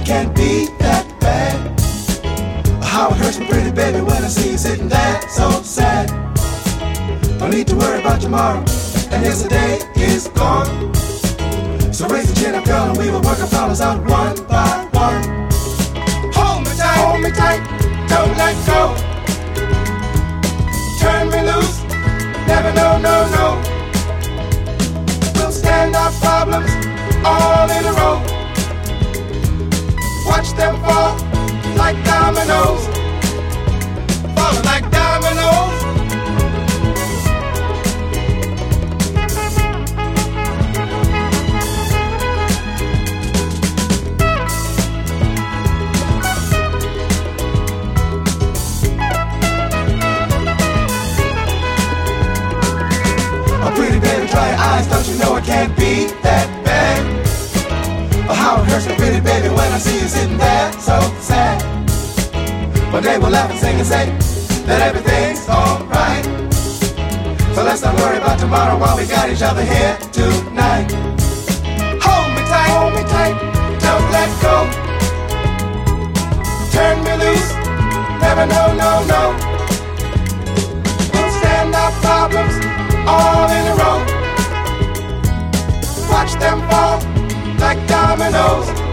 can't be that bad. How it hurts me, pretty baby, when I see you sitting there so sad. No need to worry about tomorrow, and yesterday is gone. So raise the chin up, girl, and we will work our problems out one by one. Hold me tight, don't let go. Turn me loose, never no, no, no. We'll stand our problems all in a row. Watch them fall like dominoes, falling like dominoes. Oh, pretty baby, dry your eyes, don't you know it can't be that bad? Oh, how it hurts me, pretty baby, when I see you sitting there so sad. One day we'll laugh and sing and say that everything's alright. So let's not worry about tomorrow while we got each other here tonight. Hold me tight, don't let go. Turn me loose, never no, no, no. We'll stand our problems all in a row. Watch them fall like dominoes.